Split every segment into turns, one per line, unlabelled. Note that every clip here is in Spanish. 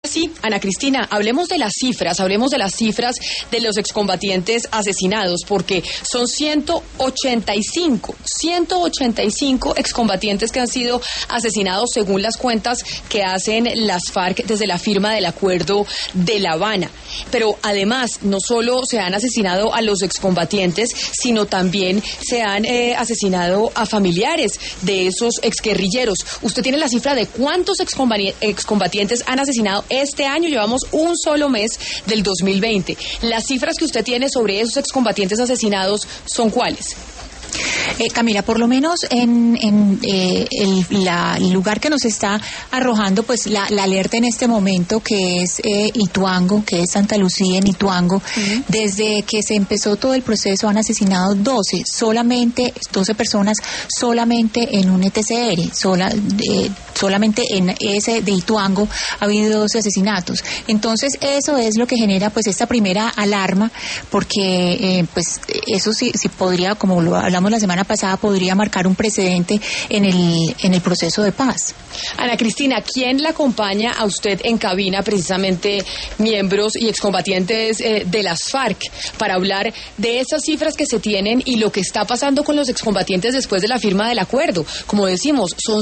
Sí, Ana Cristina, hablemos de las cifras de los excombatientes asesinados, porque son 185 excombatientes que han sido asesinados según las cuentas que hacen las FARC desde la firma del acuerdo de La Habana. Pero además, no solo se han asesinado a los excombatientes, sino también se han asesinado a familiares de esos exguerrilleros. ¿Usted tiene la cifra de cuántos excombatientes han asesinado este año? Llevamos un solo mes del 2020. ¿Las cifras que usted tiene sobre esos excombatientes asesinados son cuáles?
Camila, por lo menos en el lugar que nos está arrojando pues la alerta en este momento, que es Ituango, que es Santa Lucía en Ituango, desde que se empezó todo el proceso han asesinado 12 personas solamente en un ETCR, solamente en ese de Ituango ha habido 12 asesinatos. Entonces eso es lo que genera pues esta primera alarma, porque pues eso sí podría, como lo hablamos la semana pasada, podría marcar un precedente en el proceso de paz.
Ana Cristina, ¿quién la acompaña a usted en cabina, precisamente miembros y excombatientes de las FARC, para hablar de esas cifras que se tienen y lo que está pasando con los excombatientes después de la firma del acuerdo? Como decimos, son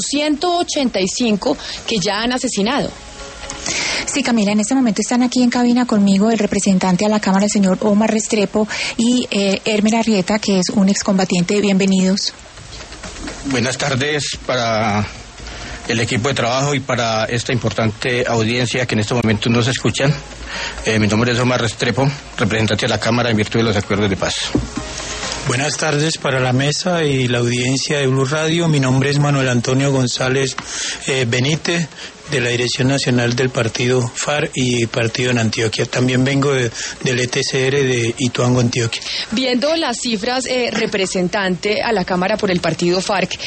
185 que ya han asesinado.
Sí, Camila, en este momento están aquí en cabina conmigo el representante a la Cámara, el señor Omar Restrepo, y Elmer Arrieta, que es un excombatiente. Bienvenidos.
Buenas tardes para el equipo de trabajo y para esta importante audiencia que en este momento nos escuchan. Mi nombre es Omar Restrepo, representante de la Cámara en virtud de los acuerdos de paz.
Buenas tardes para la mesa y la audiencia de Blue Radio. Mi nombre es Manuel Antonio González Benítez, de la Dirección Nacional del Partido FARC y Partido en Antioquia. También vengo del ETCR de Ituango, Antioquia.
Viendo las cifras, representante a la Cámara por el Partido FARC,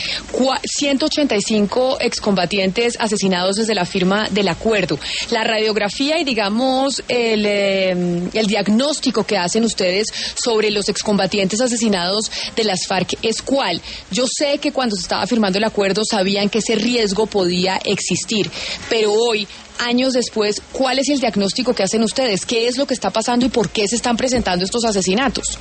185 excombatientes asesinados desde la firma del acuerdo. La radiografía y, digamos, el diagnóstico que hacen ustedes sobre los excombatientes asesinados de las FARC es ¿cuál? Yo sé que cuando se estaba firmando el acuerdo sabían que ese riesgo podía existir, pero hoy, años después, ¿cuál es el diagnóstico que hacen ustedes? ¿Qué es lo que está pasando y por qué se están presentando estos asesinatos?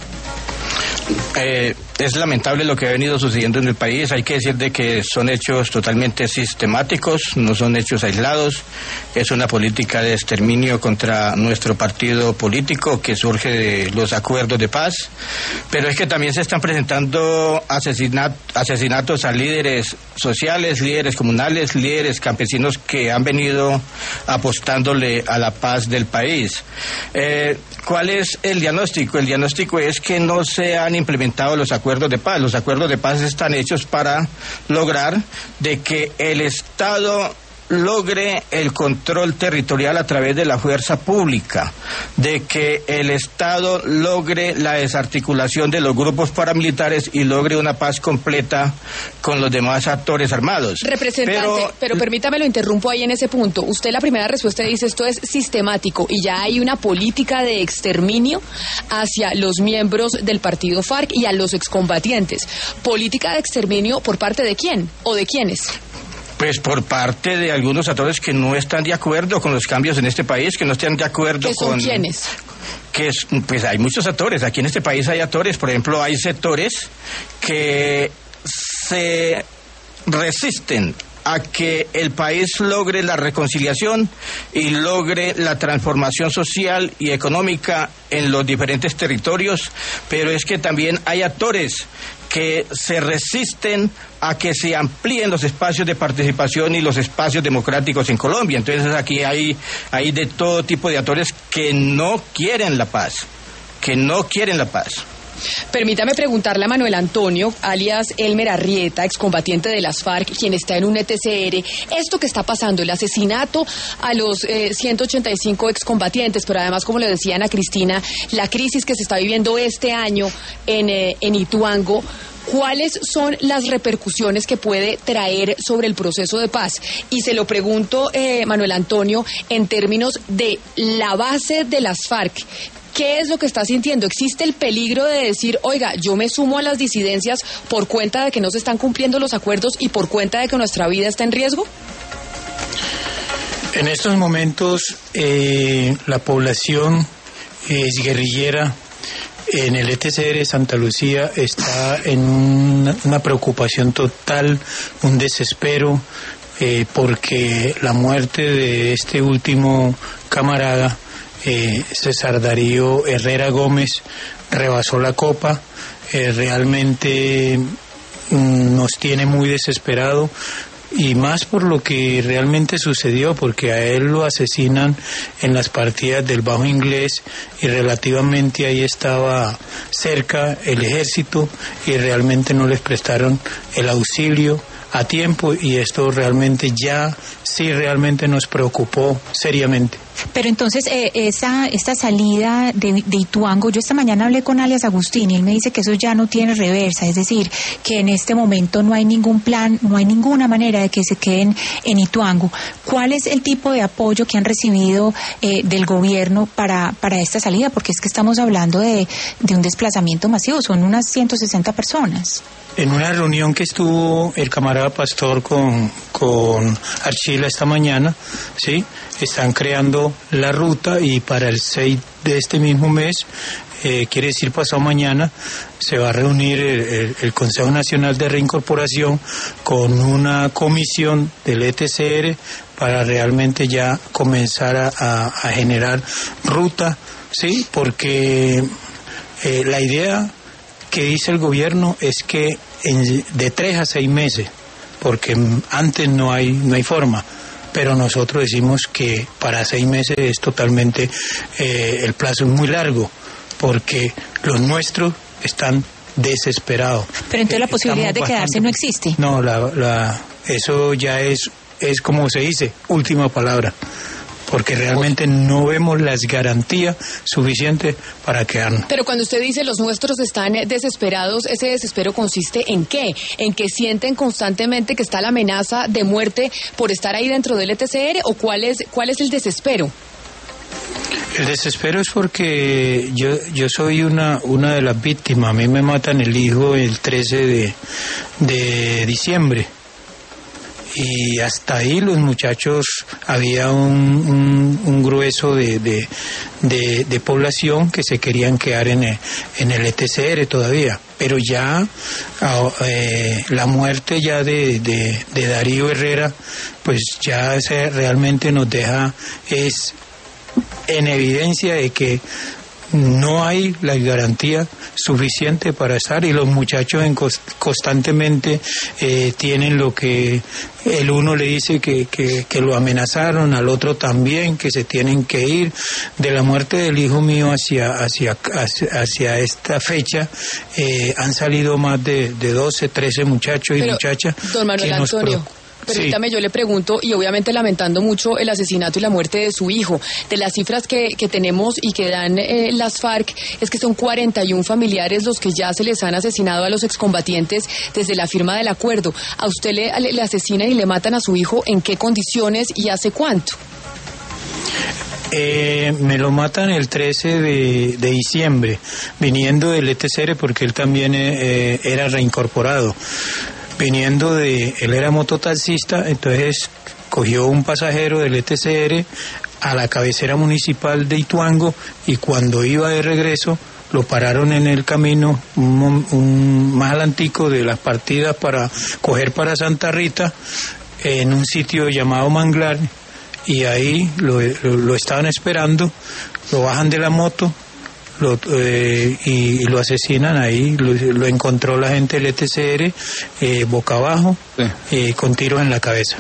Es lamentable lo que ha venido sucediendo en el país. Hay que decir de que son hechos totalmente sistemáticos, no son hechos aislados. Es una política de exterminio contra nuestro partido político que surge de los acuerdos de paz. Pero es que también se están presentando asesinatos a líderes sociales, líderes comunales, líderes campesinos que han venido apostándole a la paz del país. ¿Cuál es el diagnóstico? El diagnóstico es que no se han implementado los acuerdos de paz. Los acuerdos de paz están hechos para lograr de que el Estado logre el control territorial a través de la fuerza pública, de que el Estado logre la desarticulación de los grupos paramilitares y logre una paz completa con los demás actores armados.
Representante, pero permítame, lo interrumpo ahí en ese punto. Usted la primera respuesta dice esto es sistemático y ya hay una política de exterminio hacia los miembros del partido FARC y a los excombatientes. ¿Política de exterminio por parte de quién o de quiénes?
Pues por parte de algunos actores que no están de acuerdo con los cambios en este país, que no están de acuerdo con...
¿Quiénes?
Pues hay muchos actores. Aquí en este país hay actores. Por ejemplo, hay sectores que se resisten a que el país logre la reconciliación y logre la transformación social y económica en los diferentes territorios, pero es que también hay actores que se resisten a que se amplíen los espacios de participación y los espacios democráticos en Colombia. Entonces aquí hay de todo tipo de actores que no quieren la paz,
Permítame preguntarle a Manuel Antonio, alias Elmer Arrieta, excombatiente de las FARC, quien está en un ETCR, esto que está pasando, el asesinato a los 185 excombatientes, pero además, como le decía Ana Cristina, la crisis que se está viviendo este año en Ituango, ¿cuáles son las repercusiones que puede traer sobre el proceso de paz? Y se lo pregunto, Manuel Antonio, en términos de la base de las FARC. ¿Qué es lo que está sintiendo? ¿Existe el peligro de decir, oiga, yo me sumo a las disidencias por cuenta de que no se están cumpliendo los acuerdos y por cuenta de que nuestra vida está en riesgo?
En estos momentos la población guerrillera en el ETCR Santa Lucía está en una preocupación total, un desespero, porque la muerte de este último camarada, César Darío Herrera Gómez, rebasó la copa. Realmente nos tiene muy desesperado, y más por lo que realmente sucedió, porque a él lo asesinan en las partidas del Bajo Inglés, y relativamente ahí estaba cerca el ejército y realmente no les prestaron el auxilio a tiempo, y esto realmente realmente nos preocupó seriamente.
Pero entonces, esta salida de Ituango, yo esta mañana hablé con alias Agustín y él me dice que eso ya no tiene reversa, es decir, que en este momento no hay ningún plan, no hay ninguna manera de que se queden en Ituango. ¿Cuál es el tipo de apoyo que han recibido del gobierno para esta salida? Porque es que estamos hablando de un desplazamiento masivo, son unas 160 personas.
En una reunión que estuvo el camarada Pastor con Archila esta mañana, ¿sí?, están creando la ruta, y para el 6 de este mismo mes, quiere decir pasado mañana, se va a reunir el Consejo Nacional de Reincorporación con una comisión del ETCR para realmente ya comenzar a generar ruta, ¿sí?, porque la idea que dice el gobierno es que de 3 a 6 meses, porque antes no hay forma, pero nosotros decimos que para 6 meses es totalmente, el plazo es muy largo, porque los nuestros están desesperados.
Pero entonces la posibilidad de quedarse no existe.
No, eso ya es como se dice, última palabra, porque realmente no vemos las garantías suficientes para quedarnos.
Pero cuando usted dice los nuestros están desesperados, ¿ese desespero consiste en qué? ¿En que sienten constantemente que está la amenaza de muerte por estar ahí dentro del ETCR, o cuál es el desespero?
El desespero es porque yo soy una de las víctimas. A mí me matan el hijo el 13 de diciembre. Y hasta ahí los muchachos, había un grueso de población que se querían quedar en el ETCR todavía, pero ya la muerte ya de Darío Herrera, pues ya realmente nos deja en evidencia de que no hay la garantía suficiente para estar, y los muchachos constantemente tienen lo que el uno le dice que lo amenazaron, al otro también, que se tienen que ir. De la muerte del hijo mío hacia esta fecha han salido más de 12, 13 muchachos y muchachas.
Don Manuel Antonio, permítame, yo le pregunto, y obviamente lamentando mucho el asesinato y la muerte de su hijo, de las cifras que tenemos y que dan las FARC, es que son 41 familiares los que ya se les han asesinado a los excombatientes desde la firma del acuerdo. ¿A usted le asesinan y le matan a su hijo en qué condiciones y hace cuánto?
Me lo matan el 13 de diciembre, viniendo del ETCR, porque él también era reincorporado. Él era mototaxista, entonces cogió un pasajero del ETCR a la cabecera municipal de Ituango, y cuando iba de regreso lo pararon en el camino más adelantico de las partidas para coger para Santa Rita, en un sitio llamado Manglar, y ahí lo estaban esperando, lo bajan de la moto, y lo asesinan ahí. Lo encontró la gente del ETCR boca abajo, con tiros en la cabeza.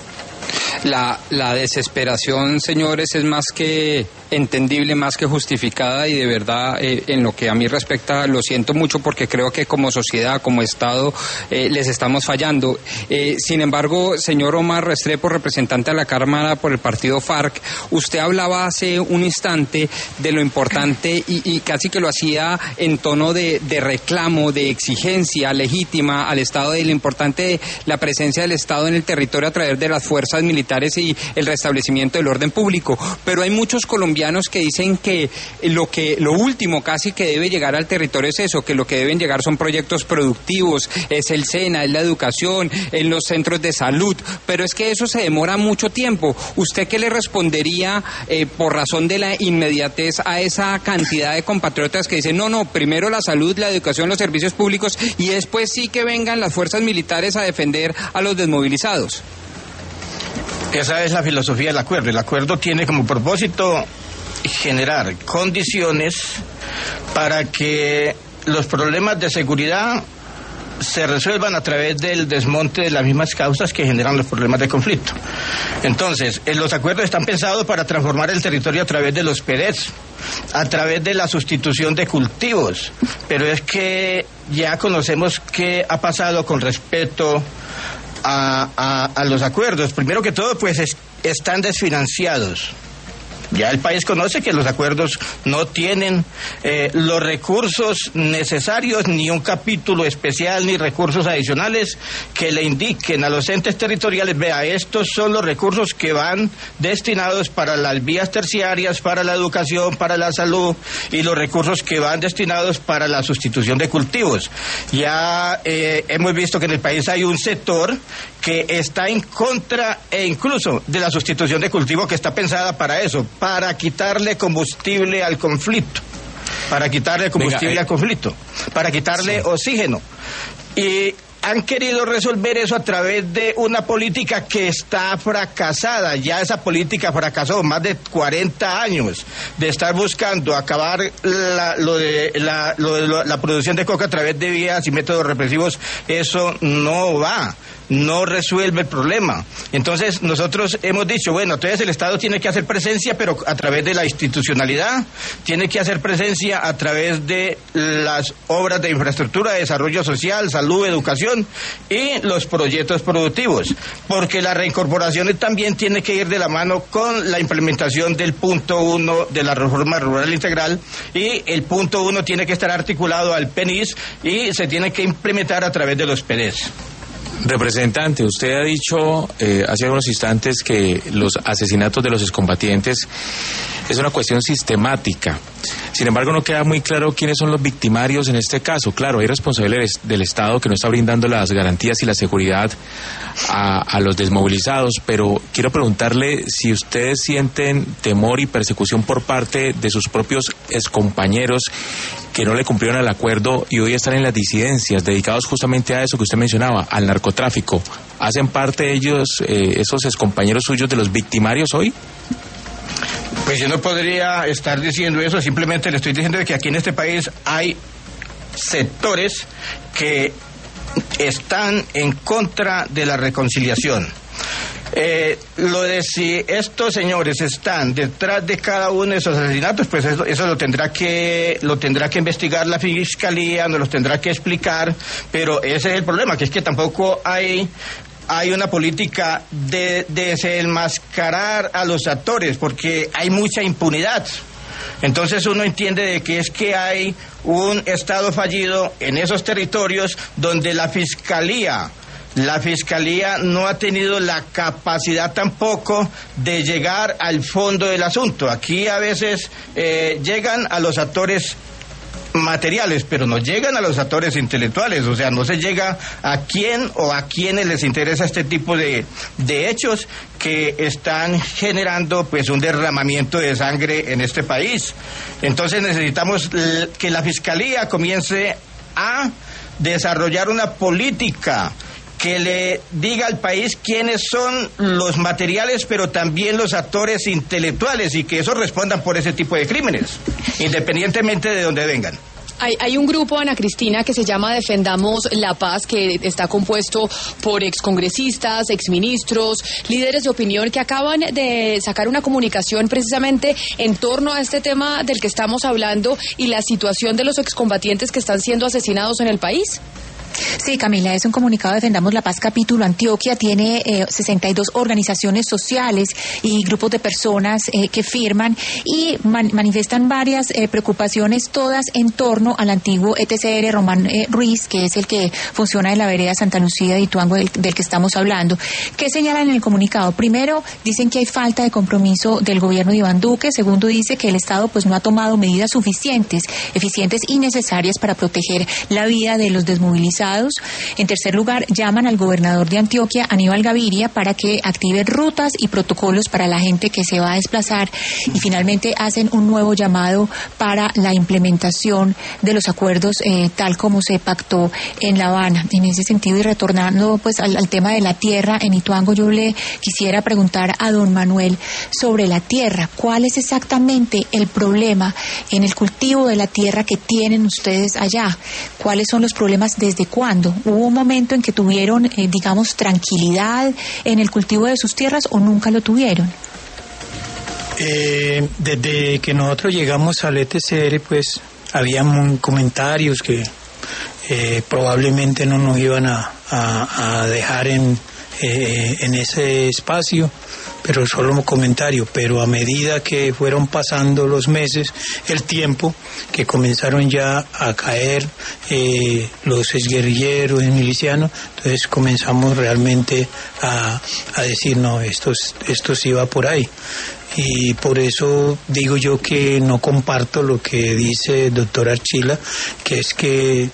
La desesperación, señores, es más que entendible, más que justificada, y de verdad, en lo que a mí respecta, lo siento mucho, porque creo que como sociedad, como Estado, les estamos fallando. Sin embargo, señor Omar Restrepo, representante de la Cámara por el partido FARC, usted hablaba hace un instante de lo importante, y casi que lo hacía en tono de reclamo, de exigencia legítima al Estado, de lo importante de la presencia del Estado en el territorio a través de las fuerzas militares militares y el restablecimiento del orden público. Pero hay muchos colombianos que dicen que lo último casi que debe llegar al territorio es eso, que lo que deben llegar son proyectos productivos, es el SENA, es la educación, en los centros de salud, pero es que eso se demora mucho tiempo. ¿Usted qué le respondería por razón de la inmediatez a esa cantidad de compatriotas que dicen, no, primero la salud, la educación, los servicios públicos y después sí que vengan las fuerzas militares a defender a los desmovilizados?
Esa es la filosofía del acuerdo. El acuerdo tiene como propósito generar condiciones para que los problemas de seguridad se resuelvan a través del desmonte de las mismas causas que generan los problemas de conflicto. Entonces, los acuerdos están pensados para transformar el territorio a través de los PEDES, a través de la sustitución de cultivos, pero es que ya conocemos qué ha pasado con respecto a los acuerdos. Primero que todo, pues están desfinanciados. Ya el país conoce que los acuerdos no tienen los recursos necesarios, ni un capítulo especial, ni recursos adicionales que le indiquen a los entes territoriales, vea, estos son los recursos que van destinados para las vías terciarias, para la educación, para la salud, y los recursos que van destinados para la sustitución de cultivos. Ya hemos visto que en el país hay un sector que está en contra e incluso de la sustitución de cultivo, que está pensada para eso, para quitarle combustible al conflicto, para quitarle oxígeno. Y han querido resolver eso a través de una política que está fracasada. Ya esa política fracasó más de 40 años de estar buscando acabar la producción de coca a través de vías y métodos represivos. Eso no va, no resuelve el problema. Entonces nosotros hemos dicho, bueno, entonces el Estado tiene que hacer presencia, pero a través de la institucionalidad, tiene que hacer presencia a través de las obras de infraestructura, desarrollo social, salud, educación y los proyectos productivos, porque la reincorporación también tiene que ir de la mano con la implementación del punto 1 de la reforma rural integral, y el punto 1 tiene que estar articulado al PENIS y se tiene que implementar a través de los PEDES.
Representante, usted ha dicho hace algunos instantes que los asesinatos de los excombatientes es una cuestión sistemática. Sin embargo, no queda muy claro quiénes son los victimarios en este caso. Claro, hay responsables del Estado que no está brindando las garantías y la seguridad a los desmovilizados, pero quiero preguntarle si ustedes sienten temor y persecución por parte de sus propios excompañeros que no le cumplieron el acuerdo y hoy están en las disidencias, dedicados justamente a eso que usted mencionaba, al narcotráfico. ¿Hacen parte ellos, esos excompañeros suyos, de los victimarios hoy?
Pues yo no podría estar diciendo eso, simplemente le estoy diciendo que aquí en este país hay sectores que están en contra de la reconciliación. Lo de si estos señores están detrás de cada uno de esos asesinatos, pues eso lo tendrá que investigar la fiscalía, nos lo tendrá que explicar, pero ese es el problema, que es que tampoco hay una política de desenmascarar a los actores, porque hay mucha impunidad. Entonces uno entiende de que es que hay un Estado fallido en esos territorios donde la fiscalía no ha tenido la capacidad tampoco de llegar al fondo del asunto. Aquí a veces llegan a los actores materiales, pero no llegan a los actores intelectuales, o sea, no se llega a quién o a quienes les interesa este tipo de hechos que están generando pues un derramamiento de sangre en este país. Entonces necesitamos que la Fiscalía comience a desarrollar una política que le diga al país quiénes son los materiales, pero también los actores intelectuales, y que esos respondan por ese tipo de crímenes, independientemente de donde vengan.
Hay un grupo, Ana Cristina, que se llama Defendamos la Paz, que está compuesto por excongresistas, exministros, líderes de opinión, que acaban de sacar una comunicación precisamente en torno a este tema del que estamos hablando y la situación de los excombatientes que están siendo asesinados en el país.
Sí, Camila, es un comunicado Defendamos la Paz Capítulo Antioquia. Tiene 62 organizaciones sociales y grupos de personas que firman y manifiestan varias preocupaciones, todas en torno al antiguo ETCR Román Ruiz, que es el que funciona en la vereda Santa Lucía de Ituango, del que estamos hablando. ¿Qué señalan en el comunicado? Primero, dicen que hay falta de compromiso del gobierno de Iván Duque. Segundo, dice que el Estado pues no ha tomado medidas suficientes, eficientes y necesarias para proteger la vida de los desmovilizados. En tercer lugar, llaman al gobernador de Antioquia, Aníbal Gaviria, para que active rutas y protocolos para la gente que se va a desplazar. Y finalmente hacen un nuevo llamado para la implementación de los acuerdos tal como se pactó en La Habana. En ese sentido, y retornando pues al tema de la tierra en Ituango, yo le quisiera preguntar a don Manuel sobre la tierra. ¿Cuál es exactamente el problema en el cultivo de la tierra que tienen ustedes allá? ¿Cuáles son los problemas? ¿Desde cuándo? ¿Hubo un momento en que tuvieron, digamos, tranquilidad en el cultivo de sus tierras o nunca lo tuvieron?
Desde que nosotros llegamos al ETCR, pues había comentarios que probablemente no nos iban a dejar en ese espacio, pero solo un comentario. Pero a medida que fueron pasando los meses, el tiempo, que comenzaron ya a caer los exguerrilleros y milicianos, entonces comenzamos realmente a decir, no, esto sí va por ahí. Y por eso digo yo que no comparto lo que dice el doctor Archila, que es que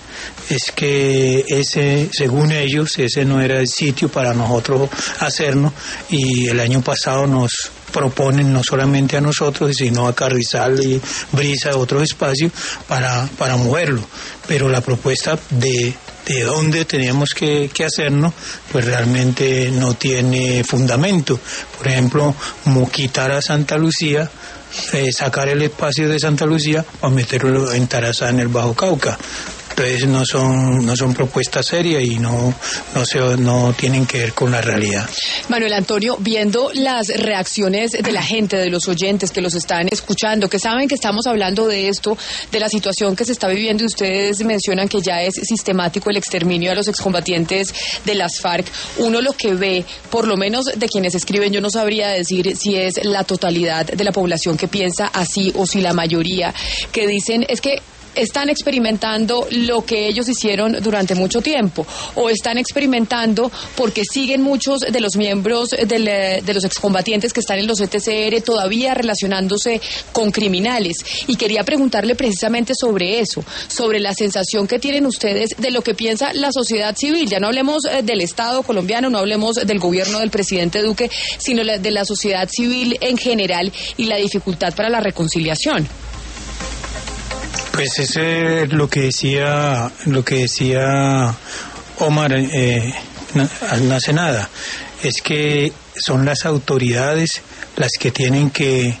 ese, según ellos, ese no era el sitio para nosotros hacernos, y el año pasado nos proponen no solamente a nosotros, sino a Carrizal y Brisa, otros espacios, para moverlo. Pero la propuesta de dónde teníamos que hacernos, pues realmente no tiene fundamento. Por ejemplo, quitar a Santa Lucía, sacar el espacio de Santa Lucía o meterlo en Tarazá, en el Bajo Cauca. Entonces no son propuestas serias y no tienen que ver con la realidad.
Manuel Antonio, viendo las reacciones de la gente, de los oyentes que los están escuchando, que saben que estamos hablando de esto, de la situación que se está viviendo, y ustedes mencionan que ya es sistemático el exterminio de los excombatientes de las FARC, uno lo que ve, por lo menos de quienes escriben, yo no sabría decir si es la totalidad de la población que piensa así o si la mayoría, que dicen es que están experimentando lo que ellos hicieron durante mucho tiempo, o están experimentando porque siguen muchos de los miembros de los excombatientes que están en los ETCR todavía relacionándose con criminales. Y quería preguntarle precisamente sobre eso, sobre la sensación que tienen ustedes de lo que piensa la sociedad civil. Ya no hablemos del Estado colombiano, no hablemos del gobierno del presidente Duque, sino de la sociedad civil en general y la dificultad para la reconciliación.
Pues eso es lo que decía Omar, no hace nada. Es que son las autoridades las que tienen que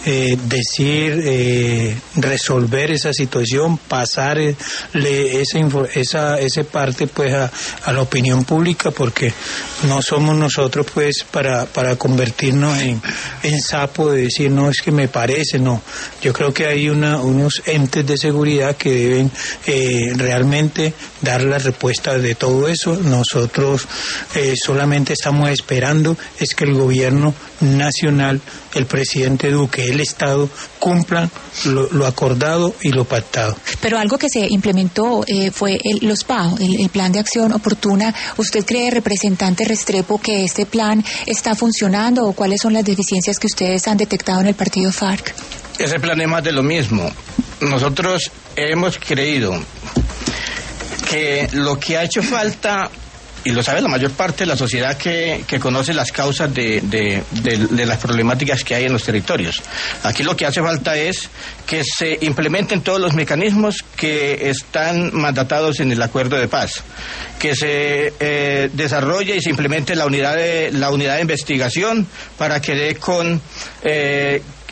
resolver esa situación, pasarle ese parte pues a la opinión pública, porque no somos nosotros pues para convertirnos en sapo de decir no, es que me parece, no. Yo creo que hay unos entes de seguridad que deben realmente dar la respuesta de todo eso. Nosotros solamente estamos esperando es que el gobierno nacional, el presidente Duque, el Estado cumplan lo acordado y lo pactado.
Pero algo que se implementó fue los PAO, el Plan de Acción Oportuna. ¿Usted cree, representante Restrepo, que este plan está funcionando, o cuáles son las deficiencias que ustedes han detectado en el partido FARC?
Ese plan es más de lo mismo. Nosotros hemos creído que lo que ha hecho falta, y lo sabe la mayor parte de la sociedad que conoce las causas de las problemáticas que hay en los territorios. Aquí lo que hace falta es que se implementen todos los mecanismos que están mandatados en el acuerdo de paz, que se desarrolle y se implemente la unidad de investigación para que dé con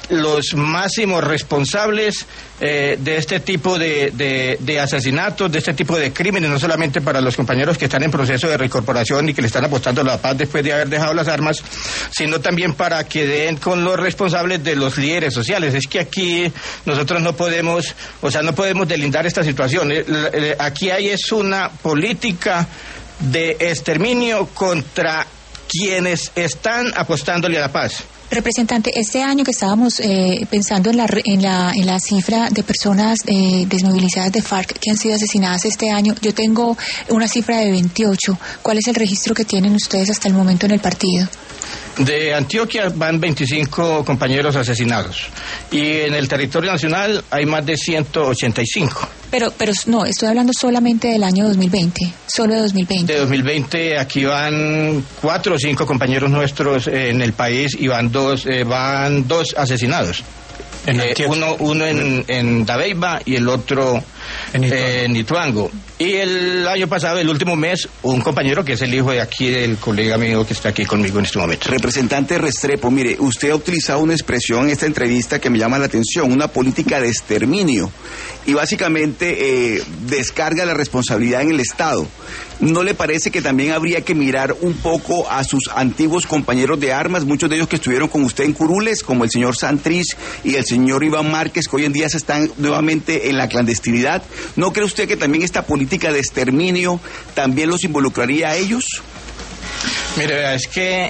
los máximos responsables de este tipo de asesinatos, de este tipo de crímenes, no solamente para los compañeros que están en proceso de reincorporación y que le están apostando a la paz después de haber dejado las armas, sino también para que den con los responsables de los líderes sociales. Es que aquí nosotros no podemos deslindar esta situación. Aquí hay una política de exterminio contra quienes están apostándole a la paz.
Representante, este año que estábamos pensando en la cifra de personas desmovilizadas de FARC que han sido asesinadas este año, yo tengo una cifra de 28. ¿Cuál es el registro que tienen ustedes hasta el momento en el partido?
De Antioquia van 25 compañeros asesinados y en el territorio nacional hay más de 185.
Pero no, estoy hablando solamente del año 2020, solo de 2020.
De 2020 aquí van 4 o 5 compañeros nuestros en el país y van dos asesinados. Uno en Dabeiba y el otro en Ituango. Y el año pasado, el último mes, un compañero que es el hijo de aquí del colega mío que está aquí conmigo en este momento.
Representante Restrepo, mire, usted ha utilizado una expresión en esta entrevista que me llama la atención, una política de exterminio, y básicamente descarga la responsabilidad en el Estado. ¿No le parece que también habría que mirar un poco a sus antiguos compañeros de armas, muchos de ellos que estuvieron con usted en Curules, como el señor Santrich y el señor Iván Márquez, que hoy en día se están nuevamente en la clandestinidad? ¿No cree usted que también esta política de exterminio también los involucraría a ellos?
Mire, es que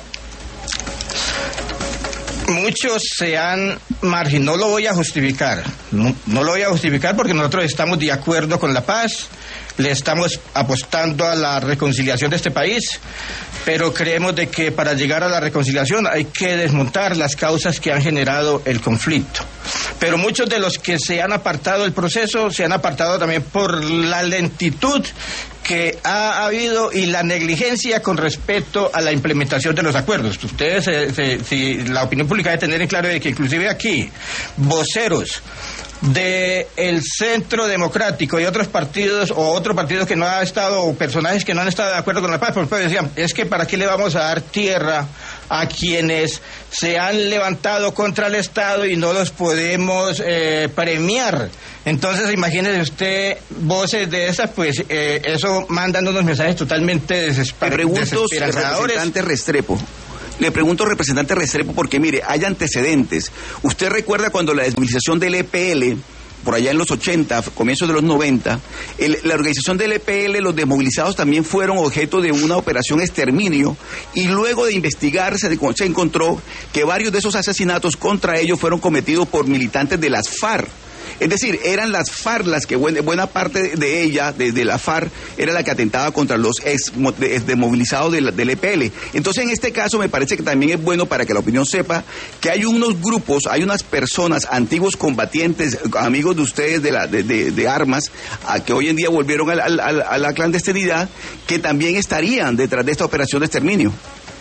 muchos se han marginado, no lo voy a justificar, no lo voy a justificar porque nosotros estamos de acuerdo con la paz, le estamos apostando a la reconciliación de este país, pero creemos de que para llegar a la reconciliación hay que desmontar las causas que han generado el conflicto. Pero muchos de los que se han apartado del proceso se han apartado también por la lentitud que ha habido y la negligencia con respecto a la implementación de los acuerdos. Ustedes, si la opinión pública debe tener en claro de que inclusive aquí voceros del Centro Democrático y otros partidos que no han estado, o personajes que no han estado de acuerdo con la paz, por ejemplo, decían, es que ¿para qué le vamos a dar tierra a quienes se han levantado contra el Estado y no los podemos premiar? Entonces, imagínese usted voces de esas, pues eso mandan unos mensajes totalmente desesperanzadores.
Le pregunto, representante Restrepo, porque mire, hay antecedentes. ¿Usted recuerda cuando la desmovilización del EPL, por allá en los 80, comienzos de los 90, la organización del EPL, los desmovilizados también fueron objeto de una operación exterminio, y luego de investigar se encontró que varios de esos asesinatos contra ellos fueron cometidos por militantes de las FARC? Es decir, eran las FARC las que buena parte de ella, de la FARC, era la que atentaba contra los desmovilizados del EPL. Entonces, en este caso, me parece que también es bueno para que la opinión sepa que hay unos grupos, hay unas personas, antiguos combatientes, amigos de ustedes de armas, que hoy en día volvieron a la clandestinidad, que también estarían detrás de esta operación de exterminio.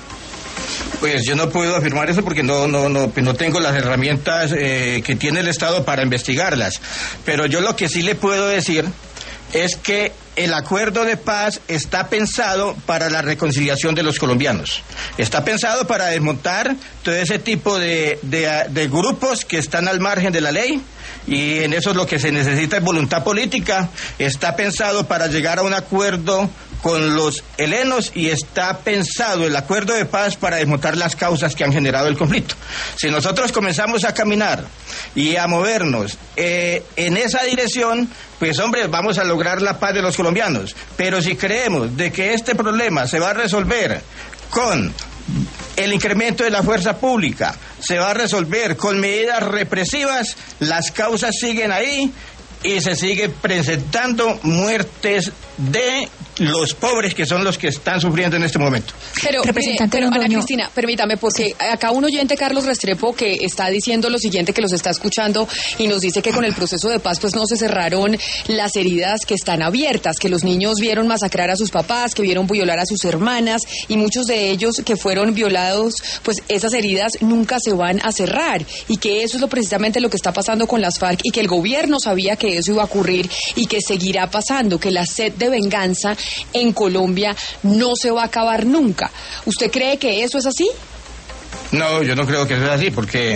Pues yo no puedo afirmar eso porque no tengo las herramientas que tiene el Estado para investigarlas. Pero yo lo que sí le puedo decir es que el acuerdo de paz está pensado para la reconciliación de los colombianos. Está pensado para desmontar todo ese tipo de grupos que están al margen de la ley, y en eso lo que se necesita es voluntad política. Está pensado para llegar a un acuerdo con los helenos y está pensado el acuerdo de paz para desmontar las causas que han generado el conflicto. Si nosotros comenzamos a caminar y a movernos en esa dirección, pues hombre, vamos a lograr la paz de los colombianos. Pero si creemos de que este problema se va a resolver con el incremento de la fuerza pública, se va a resolver con medidas represivas, las causas siguen ahí y se sigue presentando muertes de los pobres, que son los que están sufriendo en este momento.
Pero Ana Cristina, permítame, porque acá un oyente, Carlos Restrepo, que está diciendo lo siguiente, que los está escuchando y nos dice que con el proceso de paz pues no se cerraron las heridas que están abiertas, que los niños vieron masacrar a sus papás, que vieron violar a sus hermanas, y muchos de ellos que fueron violados, pues esas heridas nunca se van a cerrar, y que eso es precisamente lo que está pasando con las FARC, y que el gobierno sabía que eso iba a ocurrir y que seguirá pasando, que la sed de venganza en Colombia no se va a acabar nunca. ¿Usted cree que eso es así?
No, yo no creo que sea así, porque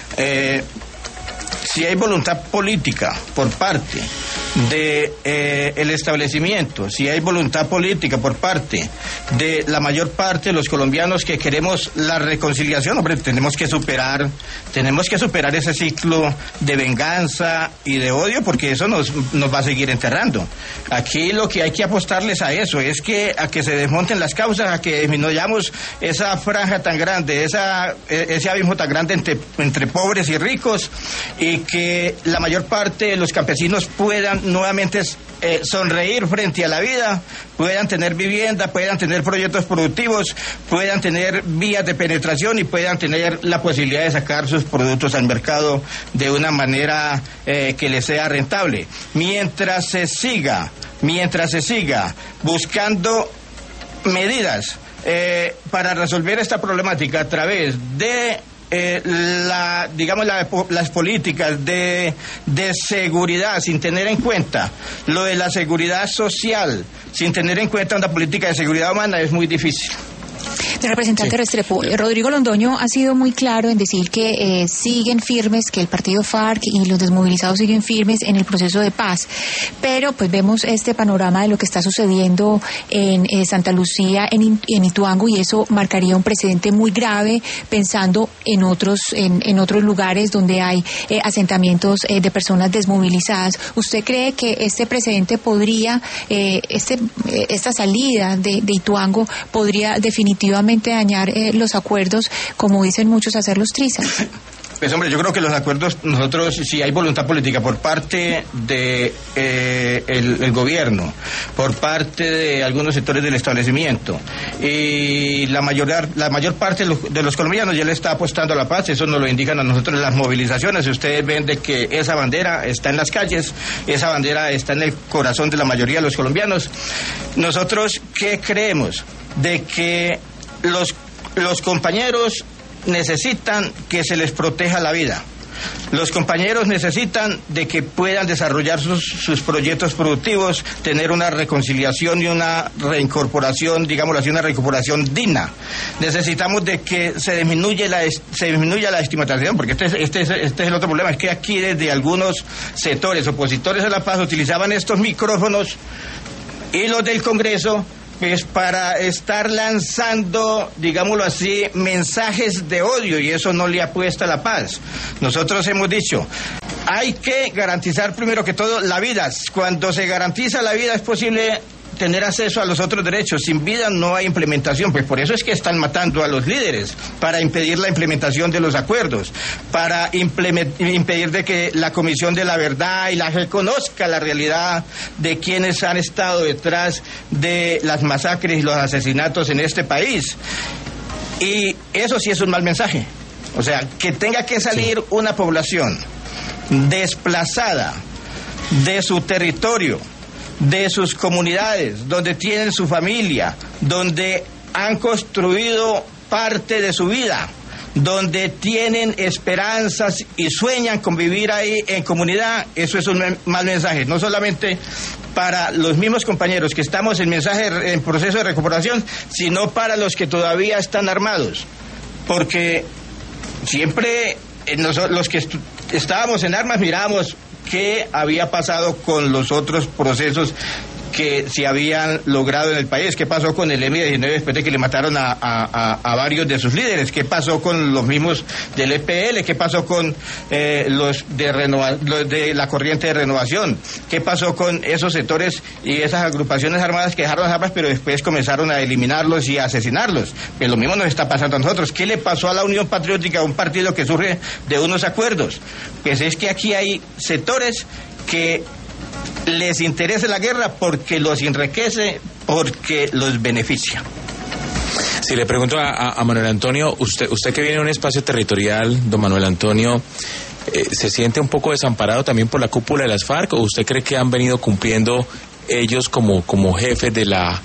si hay voluntad política por parte de el establecimiento, si hay voluntad política por parte de la mayor parte de los colombianos que queremos la reconciliación, hombre, tenemos que superar ese ciclo de venganza y de odio, porque eso nos va a seguir enterrando. Aquí lo que hay que apostarles a eso, es a que se desmonten las causas, a que disminuyamos esa franja tan grande, ese abismo tan grande entre pobres y ricos, y que la mayor parte de los campesinos puedan nuevamente sonreír frente a la vida, puedan tener vivienda, puedan tener proyectos productivos, puedan tener vías de penetración y puedan tener la posibilidad de sacar sus productos al mercado de una manera que les sea rentable. Mientras se siga buscando medidas para resolver esta problemática a través de las políticas de seguridad, sin tener en cuenta lo de la seguridad social, sin tener en cuenta una política de seguridad humana, es muy difícil.
Representante Restrepo, Rodrigo Londoño ha sido muy claro en decir que siguen firmes, que el partido FARC y los desmovilizados siguen firmes en el proceso de paz, pero pues vemos este panorama de lo que está sucediendo en Santa Lucía, en Ituango, y eso marcaría un precedente muy grave pensando en otros lugares donde hay asentamientos de personas desmovilizadas. ¿Usted cree que este precedente podría, esta salida de Ituango podría definitivamente dañar los acuerdos, como dicen muchos, hacerlos trizas?
Pues hombre, yo creo que los acuerdos, nosotros, si hay voluntad política por parte de el gobierno, por parte de algunos sectores del establecimiento, y la mayor parte de los colombianos ya le está apostando a la paz, eso nos lo indican a nosotros las movilizaciones. Ustedes ven de que esa bandera está en las calles, esa bandera está en el corazón de la mayoría de los colombianos. Nosotros, ¿qué creemos? De que los compañeros necesitan que se les proteja la vida. Los compañeros necesitan de que puedan desarrollar sus proyectos productivos, tener una reconciliación y una reincorporación, digámoslo así, una reincorporación digna. Necesitamos de que se disminuya la estigmatización, porque este es el otro problema, es que aquí desde algunos sectores opositores a la paz utilizaban estos micrófonos y los del Congreso pues para estar lanzando, digámoslo así, mensajes de odio, y eso no le apuesta a la paz. Nosotros hemos dicho, hay que garantizar primero que todo la vida. Cuando se garantiza la vida es posible tener acceso a los otros derechos. Sin vida no hay implementación, pues por eso es que están matando a los líderes, para impedir la implementación de los acuerdos, para impedir de que la Comisión de la Verdad y la reconozca la realidad de quienes han estado detrás de las masacres y los asesinatos en este país. Y eso sí es un mal mensaje. O sea, que tenga que salir una población desplazada de su territorio, de sus comunidades, donde tienen su familia, donde han construido parte de su vida, donde tienen esperanzas y sueñan con vivir ahí en comunidad. Eso es un mal mensaje, no solamente para los mismos compañeros que estamos en proceso de recuperación, sino para los que todavía están armados, porque siempre los que estábamos en armas mirábamos qué había pasado con los otros procesos que se habían logrado en el país. ¿Qué pasó con el M-19 después de que le mataron a varios de sus líderes? ¿Qué pasó con los mismos del EPL? ¿Qué pasó con los de la corriente de renovación? ¿Qué pasó con esos sectores y esas agrupaciones armadas que dejaron las armas pero después comenzaron a eliminarlos y a asesinarlos? Pues lo mismo nos está pasando a nosotros. ¿Qué le pasó a la Unión Patriótica, un partido que surge de unos acuerdos? Pues es que aquí hay sectores que les interesa la guerra porque los enriquece, porque los beneficia.
Si le pregunto a Manuel Antonio, usted que viene de un espacio territorial, don Manuel Antonio, ¿se siente un poco desamparado también por la cúpula de las FARC, o usted cree que han venido cumpliendo ellos como jefes de la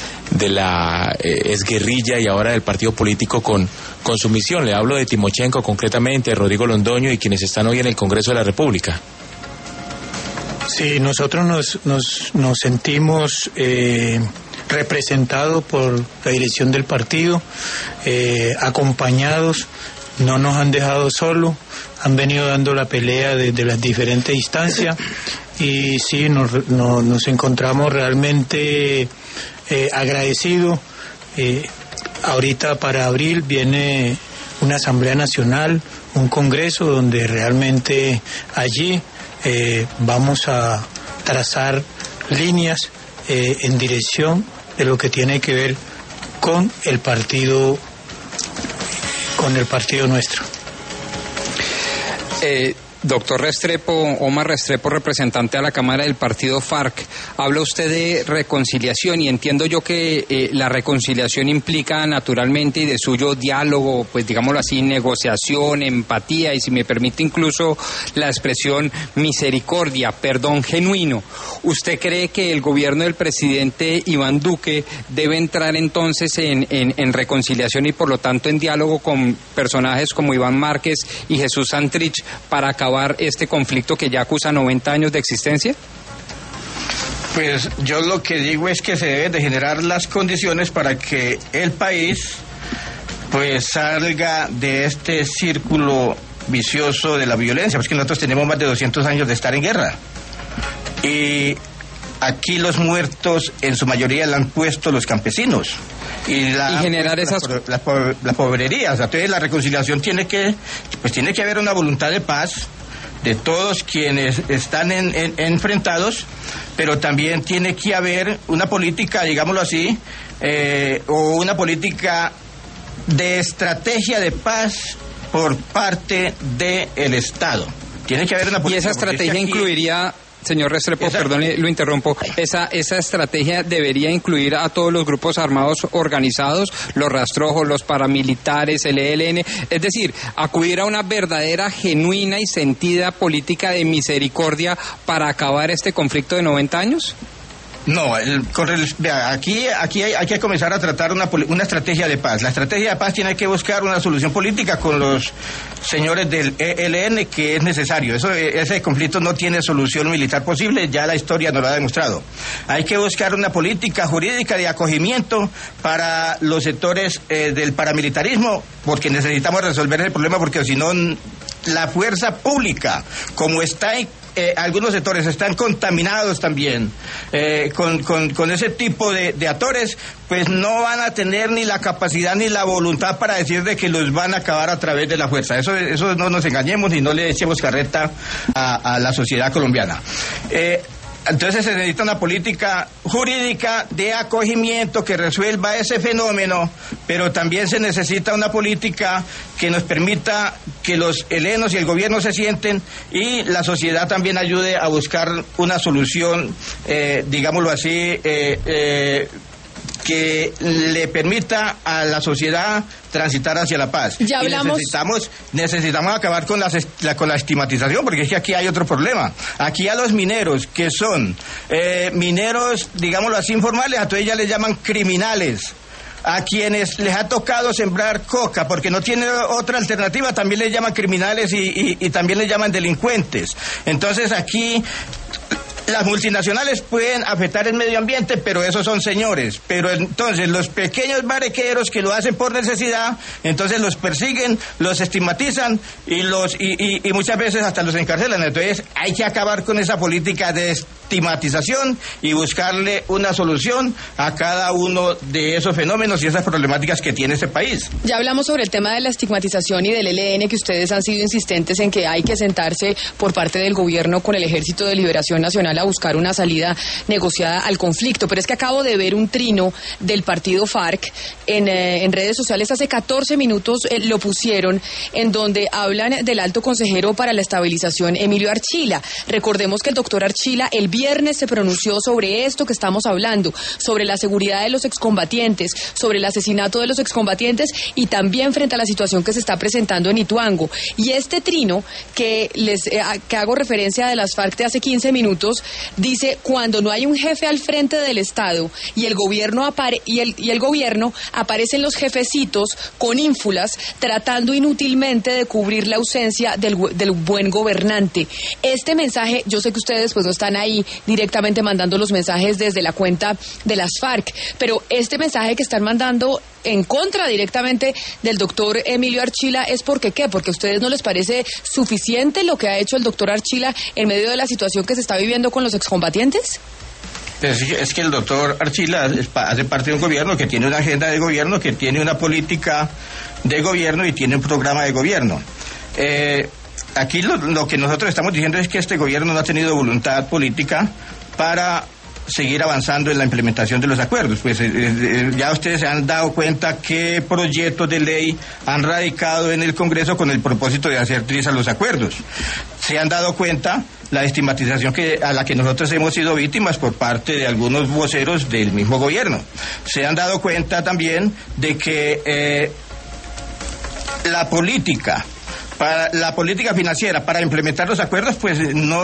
exguerrilla y ahora del partido político con su misión? Le hablo de Timochenko concretamente, de Rodrigo Londoño y quienes están hoy en el Congreso de la República.
Sí, nosotros nos sentimos representados por la dirección del partido, acompañados, no nos han dejado solos, han venido dando la pelea desde las diferentes instancias y sí, nos encontramos realmente agradecidos. Ahorita para abril viene una Asamblea Nacional, un Congreso donde realmente allí vamos a trazar líneas en dirección de lo que tiene que ver con el partido nuestro.
Doctor Restrepo, Omar Restrepo, representante a la Cámara del partido FARC, habla usted de reconciliación y entiendo yo que la reconciliación implica naturalmente y de suyo diálogo, pues digámoslo así, negociación, empatía y si me permite incluso la expresión misericordia, perdón genuino. ¿Usted cree que el gobierno del presidente Iván Duque debe entrar entonces en reconciliación y por lo tanto en diálogo con personajes como Iván Márquez y Jesús Santrich para acabar este conflicto que ya acusa 90 años de existencia?
Pues yo lo que digo es que se deben de generar las condiciones para que el país pues salga de este círculo vicioso de la violencia, porque nosotros tenemos más de 200 años de estar en guerra y aquí los muertos en su mayoría la han puesto los campesinos y
generar esas
la pobrería. O sea, entonces la reconciliación tiene que haber una voluntad de paz de todos quienes están enfrentados, pero también tiene que haber una política, digámoslo así, o una política de estrategia de paz por parte del Estado. Tiene que haber una política.
Y esa estrategia incluiría... Señor Restrepo, perdón, lo interrumpo. Esa estrategia debería incluir a todos los grupos armados organizados, los rastrojos, los paramilitares, el ELN, es decir, acudir a una verdadera, genuina y sentida política de misericordia para acabar este conflicto de 90 años.
No, aquí hay que comenzar a tratar una estrategia de paz. La estrategia de paz tiene que buscar una solución política con los señores del ELN, que es necesario. Ese conflicto no tiene solución militar posible, ya la historia nos lo ha demostrado. Hay que buscar una política jurídica de acogimiento para los sectores del paramilitarismo, porque necesitamos resolver el problema, porque si no, la fuerza pública, como está algunos sectores están contaminados también con ese tipo de actores, pues no van a tener ni la capacidad ni la voluntad para decir de que los van a acabar a través de la fuerza. Eso no nos engañemos y no le echemos carreta a la sociedad colombiana. Entonces se necesita una política jurídica de acogimiento que resuelva ese fenómeno, pero también se necesita una política que nos permita que los helenos y el gobierno se sienten y la sociedad también ayude a buscar una solución, digámoslo así, que le permita a la sociedad transitar hacia la paz.
Ya hablamos.
Necesitamos acabar con la estigmatización, porque es que aquí hay otro problema. Aquí a los mineros, que son mineros, digámoslo así, informales, a todos ya les llaman criminales. A quienes les ha tocado sembrar coca porque no tiene otra alternativa, también les llaman criminales y también les llaman delincuentes. Entonces aquí las multinacionales pueden afectar el medio ambiente, pero esos son señores. Pero entonces los pequeños barequeros que lo hacen por necesidad, entonces los persiguen, los estigmatizan y muchas veces hasta los encarcelan. Entonces hay que acabar con esa política de estigmatización y buscarle una solución a cada uno de esos fenómenos y esas problemáticas que tiene este país.
Ya hablamos sobre el tema de la estigmatización y del ELN, que ustedes han sido insistentes en que hay que sentarse por parte del gobierno con el Ejército de Liberación Nacional a buscar una salida negociada al conflicto. Pero es que acabo de ver un trino del partido FARC en redes sociales hace 14 minutos, lo pusieron, en donde hablan del alto consejero para la estabilización, Emilio Archila. Recordemos que el doctor Archila el viernes se pronunció sobre esto que estamos hablando, sobre la seguridad de los excombatientes, sobre el asesinato de los excombatientes y también frente a la situación que se está presentando en Ituango. Y este trino que hago referencia de las FARC de hace 15 minutos, dice: cuando no hay un jefe al frente del Estado y el gobierno aparecen los jefecitos con ínfulas tratando inútilmente de cubrir la ausencia del buen gobernante. Este mensaje, yo sé que ustedes pues no están ahí, directamente mandando los mensajes desde la cuenta de las FARC. Pero este mensaje que están mandando en contra directamente del doctor Emilio Archila es porque ¿qué? Porque a ustedes no les parece suficiente lo que ha hecho el doctor Archila en medio de la situación que se está viviendo con los excombatientes.
Es que el doctor Archila hace parte de un gobierno que tiene una agenda de gobierno, que tiene una política de gobierno y tiene un programa de gobierno. Aquí lo que nosotros estamos diciendo es que este gobierno no ha tenido voluntad política para seguir avanzando en la implementación de los acuerdos. Pues ya ustedes se han dado cuenta qué proyectos de ley han radicado en el Congreso con el propósito de hacer trizas los acuerdos. Se han dado cuenta la estigmatización a la que nosotros hemos sido víctimas por parte de algunos voceros del mismo gobierno. Se han dado cuenta también de que la política financiera para implementar los acuerdos pues no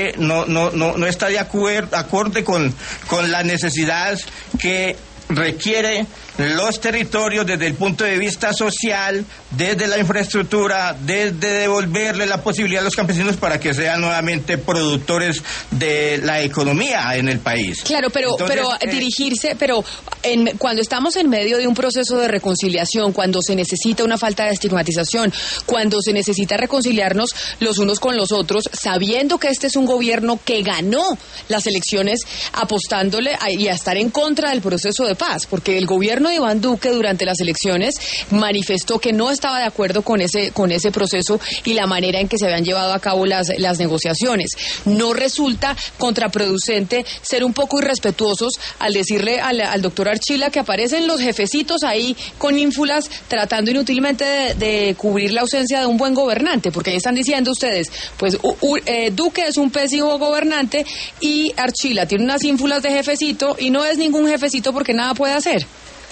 está de acorde con las necesidades que requiere los territorios desde el punto de vista social, desde la infraestructura, desde devolverle la posibilidad a los campesinos para que sean nuevamente productores de la economía en el país.
Claro, pero dirigirse, cuando estamos en medio de un proceso de reconciliación, cuando se necesita una falta de estigmatización, cuando se necesita reconciliarnos los unos con los otros, sabiendo que este es un gobierno que ganó las elecciones apostándole y a estar en contra del proceso de paz, porque el gobierno de Iván Duque durante las elecciones manifestó que no estaba de acuerdo con ese proceso y la manera en que se habían llevado a cabo las negociaciones. ¿No resulta contraproducente ser un poco irrespetuosos al decirle al doctor Archila que aparecen los jefecitos ahí con ínfulas tratando inútilmente de cubrir la ausencia de un buen gobernante? Porque ahí están diciendo ustedes, pues Duque es un pésimo gobernante y Archila tiene unas ínfulas de jefecito y no es ningún jefecito porque nada puede hacer.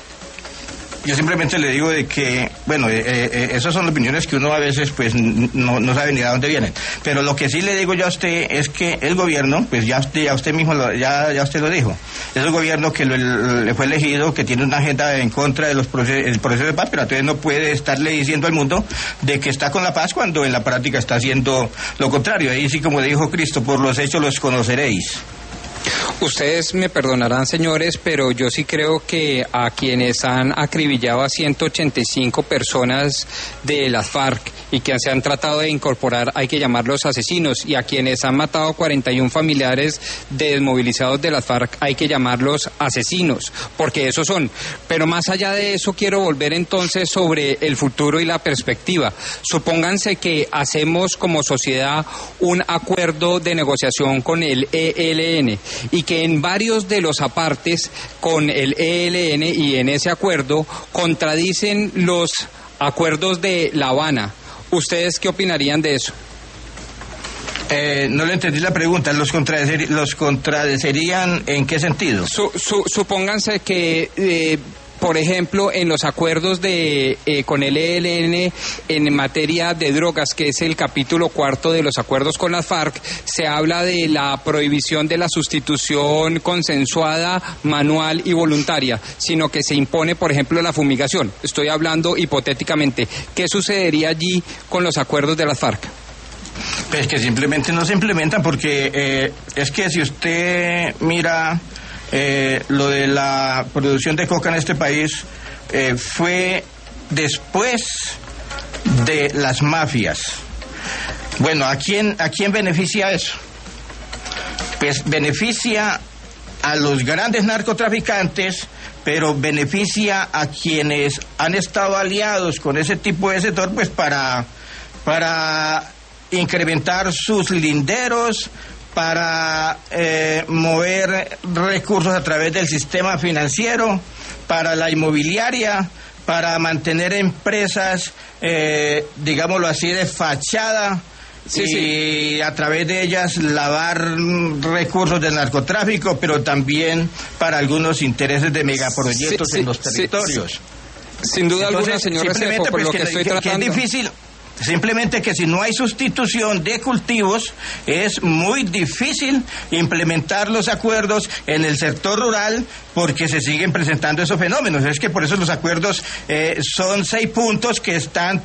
Yo simplemente le digo de que, bueno, esas son opiniones que uno a veces pues no sabe ni de dónde vienen. Pero lo que sí le digo yo a usted es que el gobierno, pues ya usted mismo ya usted lo dijo, es un gobierno que le fue elegido, que tiene una agenda en contra de el proceso de paz, pero entonces no puede estarle diciendo al mundo de que está con la paz cuando en la práctica está haciendo lo contrario. Ahí sí, como dijo Cristo, por los hechos los conoceréis.
Ustedes me perdonarán, señores, pero yo sí creo que a quienes han acribillado a 185 personas de las FARC y que se han tratado de incorporar hay que llamarlos asesinos, y a quienes han matado 41 familiares de desmovilizados de las FARC hay que llamarlos asesinos, porque esos son. Pero más allá de eso, quiero volver entonces sobre el futuro y la perspectiva. Supónganse que hacemos como sociedad un acuerdo de negociación con el ELN y que en varios de los apartes con el ELN y en ese acuerdo contradicen los acuerdos de La Habana. ¿Ustedes qué opinarían de eso?
No le entendí la pregunta. ¿Los contradecerían en qué sentido?
Supónganse que por ejemplo, en los acuerdos con el ELN en materia de drogas, que es el capítulo 4 de los acuerdos con las FARC, se habla de la prohibición de la sustitución consensuada, manual y voluntaria, sino que se impone, por ejemplo, la fumigación. Estoy hablando hipotéticamente. ¿Qué sucedería allí con los acuerdos de las FARC?
Pues que simplemente no se implementan, porque es que si usted mira lo de la producción de coca en este país, fue después de las mafias. Bueno, ¿a quién beneficia eso? Pues beneficia a los grandes narcotraficantes, pero beneficia a quienes han estado aliados con ese tipo de sector, pues para incrementar sus linderos, para mover recursos a través del sistema financiero, para la inmobiliaria, para mantener empresas, digámoslo así, de fachada, y a través de ellas lavar recursos del narcotráfico, pero también para algunos intereses de megaproyectos en los territorios.
Sin duda alguna, señor Restrepo, por lo que estoy tratando.
Es difícil. Simplemente que si no hay sustitución de cultivos, es muy difícil implementar los acuerdos en el sector rural, porque se siguen presentando esos fenómenos. Es que por eso los acuerdos son 6 puntos que están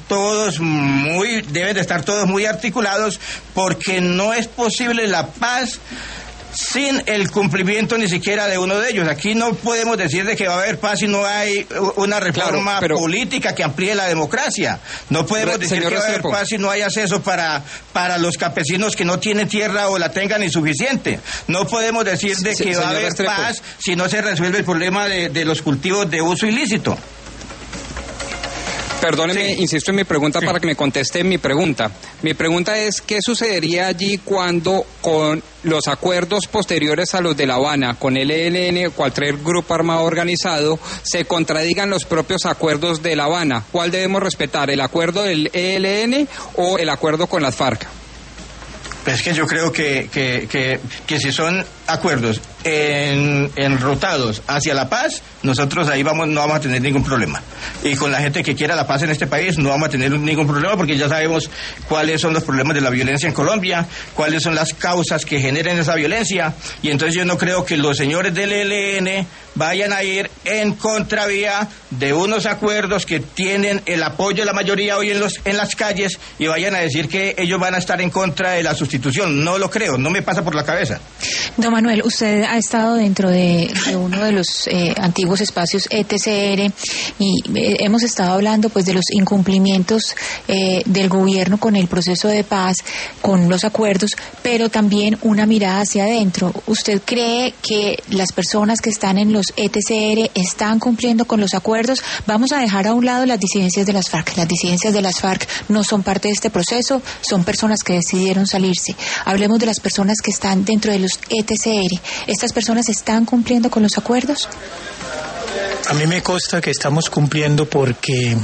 deben de estar todos muy articulados, porque no es posible la paz sin el cumplimiento ni siquiera de uno de ellos. Aquí no podemos decir de que va a haber paz si no hay una reforma política que amplíe la democracia. No podemos decir que va a haber paz si no hay acceso para los campesinos que no tienen tierra o la tengan insuficiente. No podemos decir de que va a haber paz si no se resuelve el problema de los cultivos de uso ilícito.
Perdóneme, insisto en mi pregunta para que me conteste mi pregunta. Mi pregunta es, ¿qué sucedería allí cuando con los acuerdos posteriores a los de La Habana, con el ELN o cualquier grupo armado organizado, se contradigan los propios acuerdos de La Habana? ¿Cuál debemos respetar, el acuerdo del ELN o el acuerdo con las FARC?
Es que yo creo que si son acuerdos enrutados hacia la paz, nosotros ahí no vamos a tener ningún problema. Y con la gente que quiera la paz en este país no vamos a tener ningún problema, porque ya sabemos cuáles son los problemas de la violencia en Colombia, cuáles son las causas que generan esa violencia, y entonces yo no creo que los señores del ELN vayan a ir en contravía de unos acuerdos que tienen el apoyo de la mayoría hoy en las calles, y vayan a decir que ellos van a estar en contra de la sustitución. No lo creo, no me pasa por la cabeza.
Don Manuel, usted ha estado dentro de uno de los antiguos espacios ETCR y hemos estado hablando pues de los incumplimientos del gobierno con el proceso de paz, con los acuerdos, pero también una mirada hacia adentro. ¿Usted cree que las personas que están en los ETCR están cumpliendo con los acuerdos? Vamos a dejar a un lado las disidencias de las FARC. Las disidencias de las FARC no son parte de este proceso, son personas que decidieron salirse. Hablemos de las personas que están dentro de los ETCR. ¿Estas personas están cumpliendo con los acuerdos?
A mí me consta que estamos cumpliendo porque,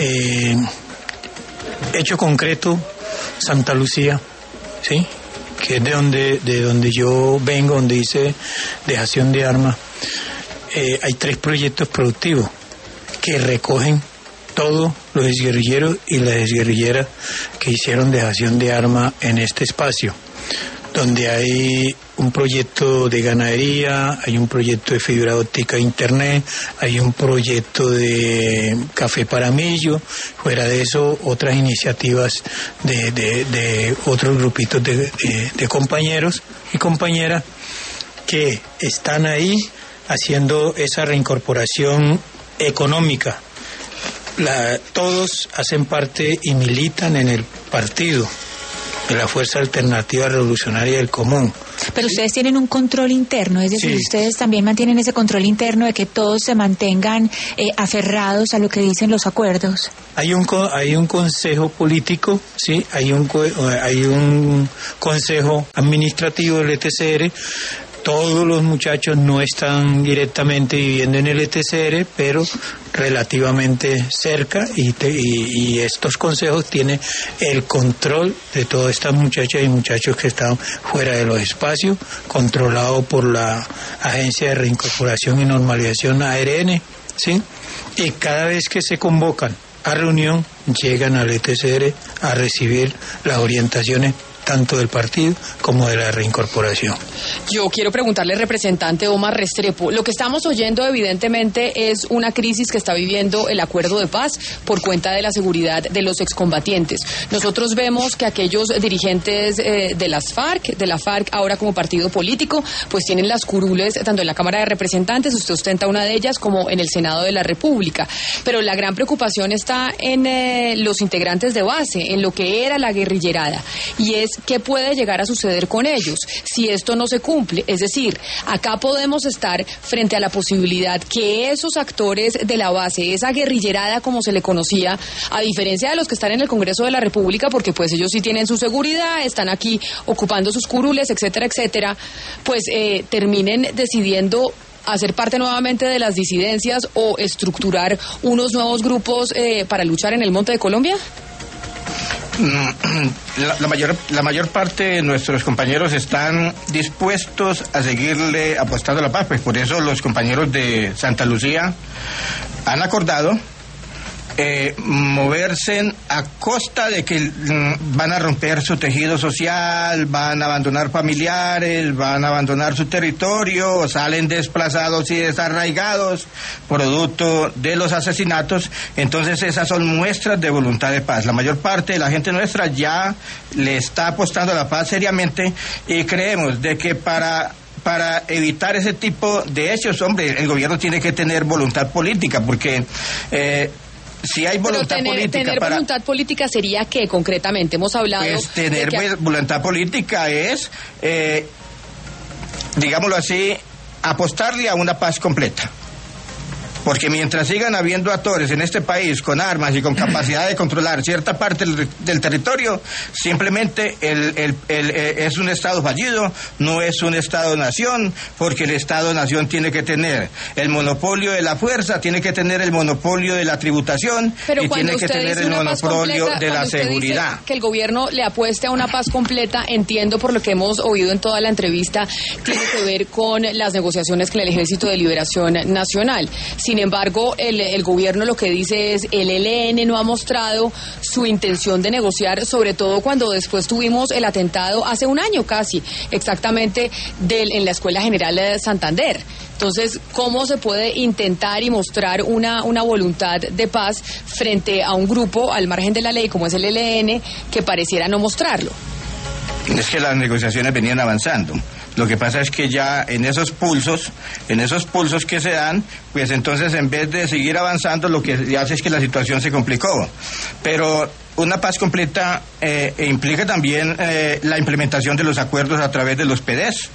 hecho concreto, Santa Lucía, ¿sí?, que es de donde yo vengo, donde hice dejación de armas, hay 3 proyectos productivos que recogen todos los exguerrilleros y las exguerrilleras que hicieron dejación de armas en este espacio, donde hay un proyecto de ganadería, hay un proyecto de fibra óptica e internet, hay un proyecto de café para millo, fuera de eso otras iniciativas de otros grupitos de compañeros y compañeras que están ahí haciendo esa reincorporación económica. Todos hacen parte y militan en el partido de la Fuerza Alternativa Revolucionaria del Común.
Pero ustedes tienen un control interno, es decir, ustedes también mantienen ese control interno de que todos se mantengan aferrados a lo que dicen los acuerdos.
Hay un consejo político, sí, hay un consejo administrativo del ETCR. Todos los muchachos no están directamente viviendo en el ETCR, pero relativamente cerca, y estos consejos tienen el control de todas estas muchachas y muchachos que están fuera de los espacios, controlado por la Agencia de Reincorporación y Normalización ARN, ¿sí? Y cada vez que se convocan a reunión, llegan al ETCR a recibir las orientaciones tanto del partido como de la reincorporación.
Yo quiero preguntarle, representante Omar Restrepo, lo que estamos oyendo evidentemente es una crisis que está viviendo el acuerdo de paz por cuenta de la seguridad de los excombatientes. Nosotros vemos que aquellos dirigentes de la FARC, ahora como partido político, pues tienen las curules tanto en la Cámara de Representantes, usted ostenta una de ellas, como en el Senado de la República. Pero la gran preocupación está en los integrantes de base, en lo que era la guerrillerada, y es qué puede llegar a suceder con ellos si esto no se cumple. Es decir, acá podemos estar frente a la posibilidad que esos actores de la base, esa guerrillerada como se le conocía, a diferencia de los que están en el Congreso de la República, porque pues ellos sí tienen su seguridad, están aquí ocupando sus curules, etcétera, etcétera, pues terminen decidiendo hacer parte nuevamente de las disidencias o estructurar unos nuevos grupos para luchar en el Monte de Colombia.
La mayor parte de nuestros compañeros están dispuestos a seguirle apostando a la paz, pues por eso los compañeros de Santa Lucía han acordado moverse a costa de que van a romper su tejido social, van a abandonar familiares, van a abandonar su territorio, salen desplazados y desarraigados producto de los asesinatos. Entonces esas son muestras de voluntad de paz. La mayor parte de la gente nuestra ya le está apostando a la paz seriamente, y creemos de que para para evitar ese tipo de hechos, hombre, el gobierno tiene que tener voluntad política, porque si hay voluntad política
tener voluntad política sería que concretamente hemos hablado.
Pues tener voluntad política es, digámoslo así, apostarle a una paz completa. Porque mientras sigan habiendo actores en este país con armas y con capacidad de controlar cierta parte del territorio, simplemente es un Estado fallido, no es un Estado-nación, porque el Estado-nación tiene que tener el monopolio de la fuerza, tiene que tener el monopolio de la tributación y tiene que tener el monopolio de la seguridad.
Que el gobierno le apueste a una paz completa, entiendo por lo que hemos oído en toda la entrevista, tiene que ver con las negociaciones con el Ejército de Liberación Nacional. Sin embargo, el gobierno lo que dice es el ELN no ha mostrado su intención de negociar, sobre todo cuando después tuvimos el atentado hace un año casi, exactamente, en la Escuela General de Santander. Entonces, ¿cómo se puede intentar y mostrar una voluntad de paz frente a un grupo al margen de la ley como es el ELN que pareciera no mostrarlo?
Es que las negociaciones venían avanzando. Lo que pasa es que ya en esos pulsos que se dan, pues entonces en vez de seguir avanzando, lo que hace es que la situación se complicó. Pero una paz completa implica también la implementación de los acuerdos a través de los PDs,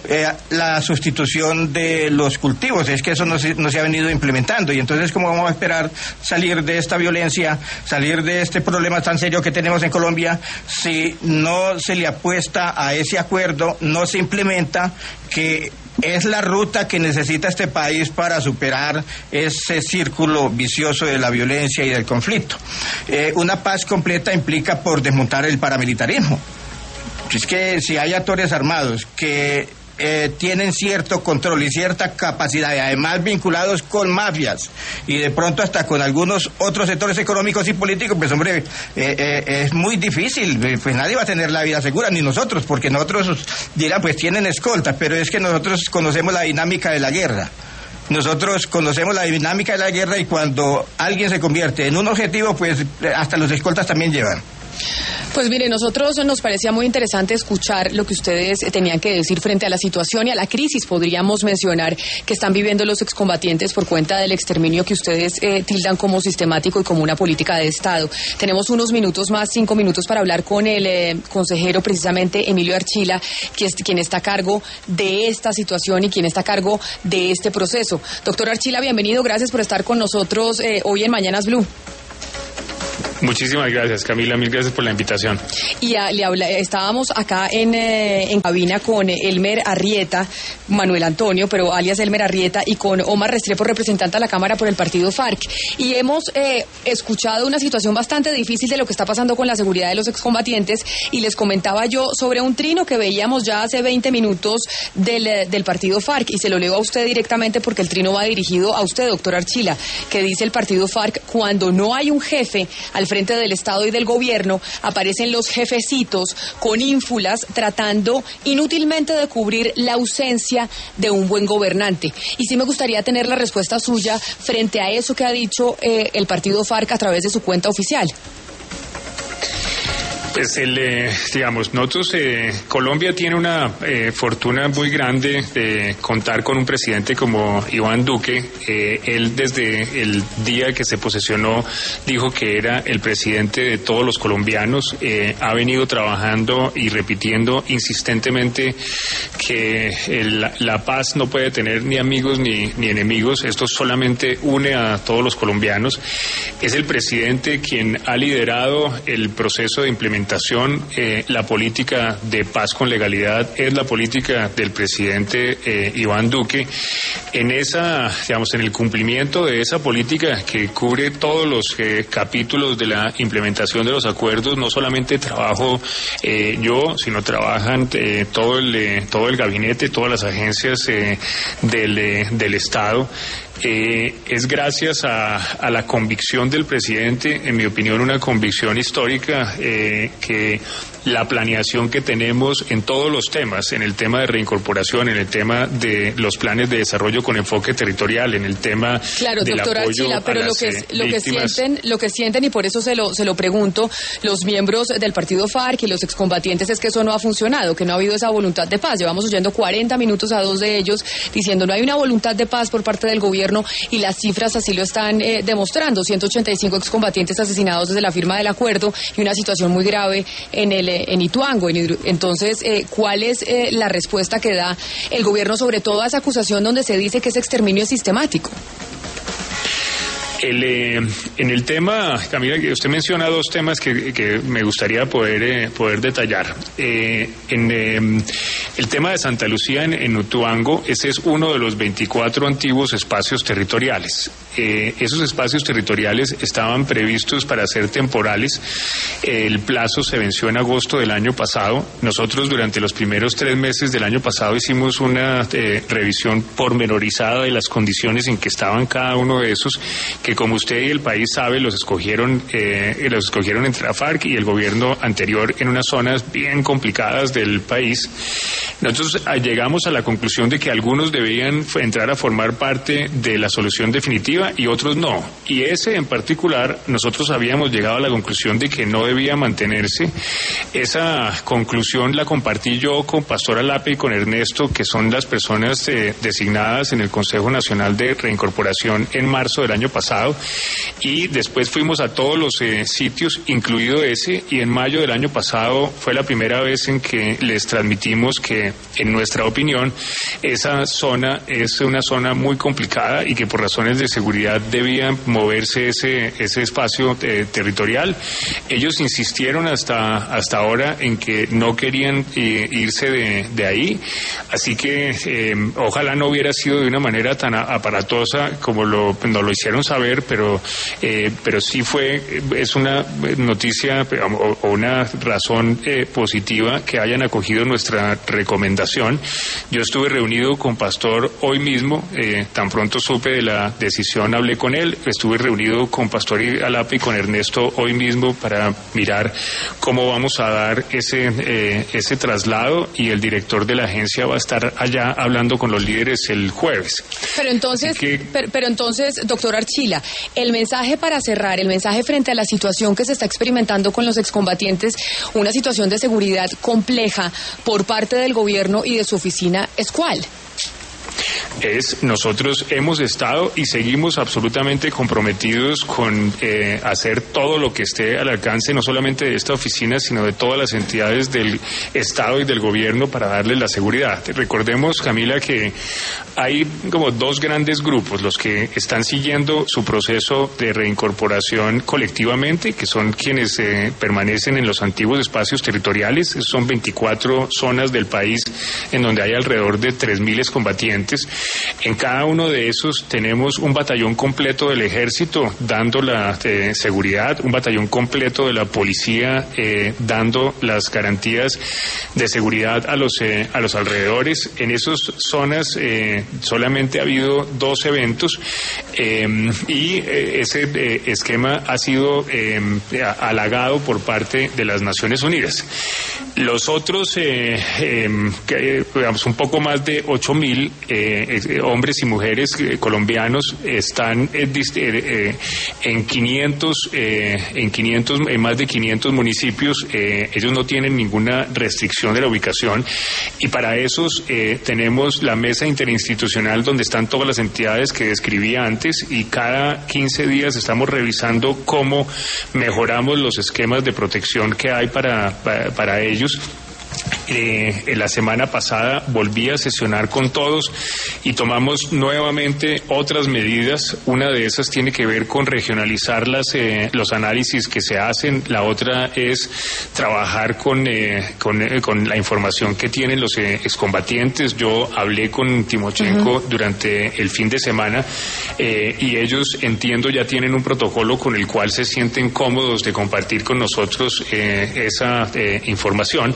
la sustitución de los cultivos, es que eso no se ha venido implementando, y entonces ¿cómo vamos a esperar salir de esta violencia, salir de este problema tan serio que tenemos en Colombia, si no se le apuesta a ese acuerdo, no se implementa, que es la ruta que necesita este país para superar ese círculo vicioso de la violencia y del conflicto? Una paz completa implica por desmontar el paramilitarismo. Es que si hay actores armados que tienen cierto control y cierta capacidad, y además vinculados con mafias y de pronto hasta con algunos otros sectores económicos y políticos, pues hombre, es muy difícil, pues nadie va a tener la vida segura, ni nosotros, porque nosotros dirán, pues tienen escolta, pero es que nosotros conocemos la dinámica de la guerra. Nosotros conocemos la dinámica de la guerra, y cuando alguien se convierte en un objetivo, pues hasta los escoltas también llevan.
Pues mire, nosotros nos parecía muy interesante escuchar lo que ustedes tenían que decir frente a la situación y a la crisis, podríamos mencionar, que están viviendo los excombatientes por cuenta del exterminio que ustedes tildan como sistemático y como una política de Estado. Tenemos unos minutos más, 5 minutos, para hablar con el consejero, precisamente Emilio Archila, quien está a cargo de esta situación y quien está a cargo de este proceso. Doctor Archila, bienvenido, gracias por estar con nosotros hoy en Mañanas Blue.
Muchísimas gracias, Camila, mil gracias por la invitación.
Y estábamos acá en cabina con Elmer Arrieta, Manuel Antonio, pero alias Elmer Arrieta, y con Omar Restrepo, representante a la Cámara por el partido FARC. Y hemos escuchado una situación bastante difícil de lo que está pasando con la seguridad de los excombatientes, y les comentaba yo sobre un trino que veíamos ya hace 20 minutos del partido FARC, y se lo leo a usted directamente porque el trino va dirigido a usted, doctor Archila, que dice el partido FARC: cuando no hay un jefe al frente del Estado y del gobierno, aparecen los jefecitos con ínfulas tratando inútilmente de cubrir la ausencia de un buen gobernante. Y sí me gustaría tener la respuesta suya frente a eso que ha dicho el partido FARC a través de su cuenta oficial.
Pues digamos, nosotros, Colombia tiene una fortuna muy grande de contar con un presidente como Iván Duque. Él desde el día que se posesionó dijo que era el presidente de todos los colombianos. Ha venido trabajando y repitiendo insistentemente que la paz no puede tener ni amigos ni enemigos. Esto solamente une a todos los colombianos. Es el presidente quien ha liderado el proceso de implementación. La política de paz con legalidad es la política del presidente Iván Duque. En el cumplimiento de esa política que cubre todos los capítulos de la implementación de los acuerdos, no solamente trabajo yo, sino trabajan todo el gabinete, todas las agencias del Estado. Es gracias a la convicción del presidente, en mi opinión una convicción histórica, que la planeación que tenemos en todos los temas, en el tema de reincorporación, en el tema de los planes de desarrollo con enfoque territorial, en el tema del
doctora
apoyo
Archila, pero
a las
lo que sienten y por eso se lo pregunto, los miembros del partido FARC y los excombatientes, es que eso no ha funcionado, que no ha habido esa voluntad de paz. Llevamos oyendo 40 minutos a dos de ellos diciendo no hay una voluntad de paz por parte del gobierno y las cifras así lo están demostrando. 185 excombatientes asesinados desde la firma del acuerdo y una situación muy grave en Ituango. Entonces, ¿cuál es la respuesta que da el gobierno sobre todo a esa acusación donde se dice que ese exterminio es sistemático?
En el tema, Camila, que usted menciona dos temas que me gustaría poder detallar. En el tema de Santa Lucía en Utuango, ese es uno de los 24 antiguos espacios territoriales. Esos espacios territoriales estaban previstos para ser temporales. El plazo se venció en agosto del año pasado. Nosotros durante los primeros 3 meses del año pasado hicimos una revisión pormenorizada de las condiciones en que estaban cada uno de esos, que como usted y el país sabe, los escogieron entre la FARC y el gobierno anterior en unas zonas bien complicadas del país. Nosotros llegamos a la conclusión de que algunos debían entrar a formar parte de la solución definitiva y otros no. Y ese en particular, nosotros habíamos llegado a la conclusión de que no debía mantenerse. Esa conclusión la compartí yo con Pastor Alape y con Ernesto, que son las personas designadas en el Consejo Nacional de Reincorporación en marzo del año pasado. Y después fuimos a todos los sitios, incluido ese, y en mayo del año pasado fue la primera vez en que les transmitimos que, en nuestra opinión, esa zona es una zona muy complicada y que por razones de seguridad debía moverse ese espacio territorial. Ellos insistieron hasta ahora en que no querían irse de ahí, así que ojalá no hubiera sido de una manera tan aparatosa como nos lo hicieron saber, pero sí es una noticia o una razón positiva que hayan acogido nuestra recomendación. Yo estuve reunido con Pastor hoy mismo, tan pronto supe de la decisión hablé con él, estuve reunido con Pastor Alape y con Ernesto hoy mismo para mirar cómo vamos a dar ese traslado, y el director de la agencia va a estar allá hablando con los líderes el jueves.
Pero entonces, doctor Archila, el mensaje para cerrar, el mensaje frente a la situación que se está experimentando con los excombatientes, una situación de seguridad compleja por parte del gobierno y de su oficina, ¿es cuál?
Nosotros hemos estado y seguimos absolutamente comprometidos con hacer todo lo que esté al alcance, no solamente de esta oficina, sino de todas las entidades del Estado y del gobierno para darles la seguridad. Recordemos, Camila, que hay como dos grandes grupos, los que están siguiendo su proceso de reincorporación colectivamente, que son quienes permanecen en los antiguos espacios territoriales. Son 24 zonas del país en donde hay alrededor de 3.000 excombatientes. En cada uno de esos tenemos un batallón completo del ejército dando la seguridad, un batallón completo de la policía dando las garantías de seguridad a los alrededores. En esas zonas solamente ha habido 2 eventos y ese esquema ha sido halagado por parte de las Naciones Unidas. Los otros, digamos, un poco más de 8.000 hombres y mujeres colombianos están en más de 500 municipios. Ellos no tienen ninguna restricción de la ubicación, y para esos tenemos la mesa interinstitucional donde están todas las entidades que describí antes, y cada 15 días estamos revisando cómo mejoramos los esquemas de protección que hay para ellos. La semana pasada volví a sesionar con todos y tomamos nuevamente otras medidas. Una de esas tiene que ver con regionalizar los análisis que se hacen. La otra es trabajar con la información que tienen los excombatientes. Yo hablé con Timochenko durante el fin de semana y ellos, entiendo, ya tienen un protocolo con el cual se sienten cómodos de compartir con nosotros esa información.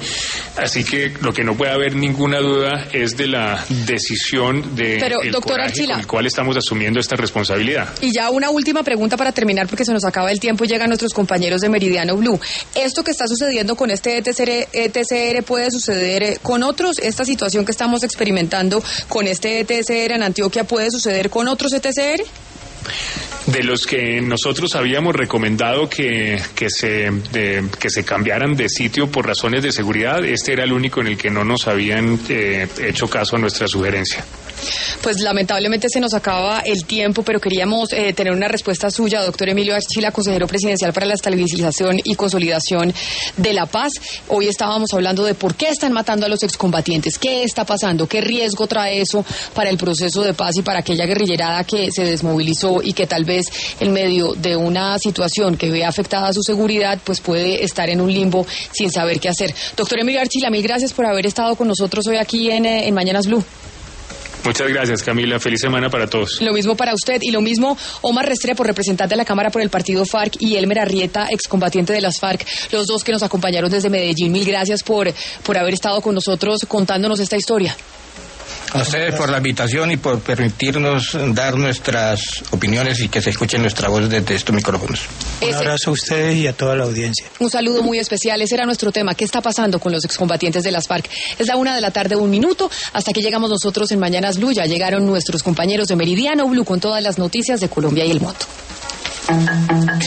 Así que lo que no puede haber ninguna duda es de la decisión de el
doctor
coraje
Archila,
con el cual estamos asumiendo esta responsabilidad.
Y ya una última pregunta para terminar, porque se nos acaba el tiempo y llegan nuestros compañeros de Meridiano Blue. ¿Esto que está sucediendo con este ETCR puede suceder con otros? ¿Esta situación que estamos experimentando con este ETCR en Antioquia puede suceder con otros ETCR?
De los que nosotros habíamos recomendado que se cambiaran de sitio por razones de seguridad, este era el único en el que no nos habían hecho caso a nuestra sugerencia.
Pues lamentablemente se nos acaba el tiempo, pero queríamos tener una respuesta suya, doctor Emilio Archila, consejero presidencial para la estabilización y consolidación de la paz. Hoy estábamos hablando de por qué están matando a los excombatientes, qué está pasando, qué riesgo trae eso para el proceso de paz y para aquella guerrillerada que se desmovilizó y que tal vez en medio de una situación que ve afectada su seguridad, pues puede estar en un limbo sin saber qué hacer. Doctor Emilio Archila, mil gracias por haber estado con nosotros hoy aquí en Mañanas Blue.
Muchas gracias, Camila. Feliz semana para todos.
Lo mismo para usted y lo mismo Omar Restrepo, representante de la Cámara por el partido FARC, y Elmer Arrieta, excombatiente de las FARC, los dos que nos acompañaron desde Medellín. Mil gracias por haber estado con nosotros contándonos esta historia.
A ustedes por la invitación y por permitirnos dar nuestras opiniones y que se escuche nuestra voz desde estos micrófonos.
Un abrazo a ustedes y a toda la audiencia.
Un saludo muy especial. Ese era nuestro tema. ¿Qué está pasando con los excombatientes de las FARC? Es la 1:00 p.m, 1 minuto. Hasta que llegamos nosotros en Mañanas Blue. Ya llegaron nuestros compañeros de Meridiano Blue con todas las noticias de Colombia y el mundo.